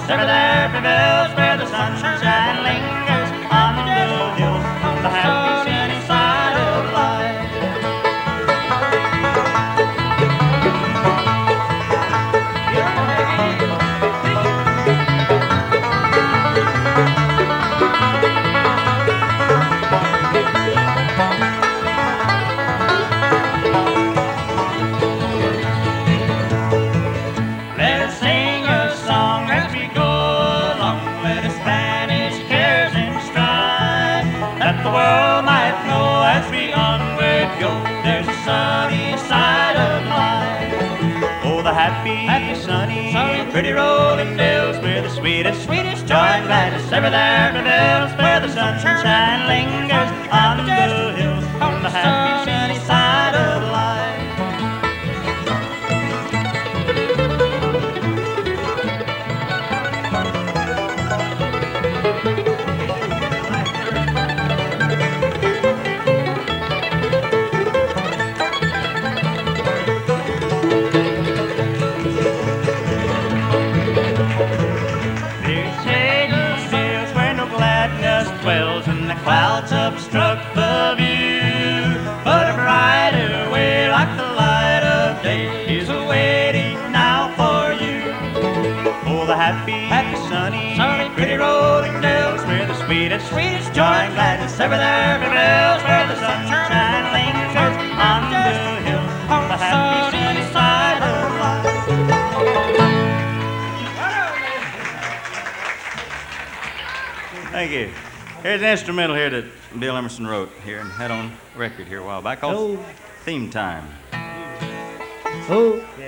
gladness ever there prevails, where the sunshine lingers on the hills, on the happy sunny side of life. Let us sing a song as we go along, let us banish cares in stride, that the world might know as we onward go, there's a sunny side of life. Oh, the happy, sunny, pretty rolling hills, where the sweetest, joy and gladness ever there prevails, where the sunshine lingers on the hills, on the happy, sunny side of life. Dwells and the clouds obstruct the view, but a brighter way, like the light of day, is awaiting now for you. Oh, the happy, sunny, pretty rolling hills, where the sweetest, joy and gladness ever there prevails, where the sunshine lingers on the hills, on the happy, sunny side of life. Thank you. Here's an instrumental here that Bill Emerson wrote here and had on record here a while back called Theme Time. Oh.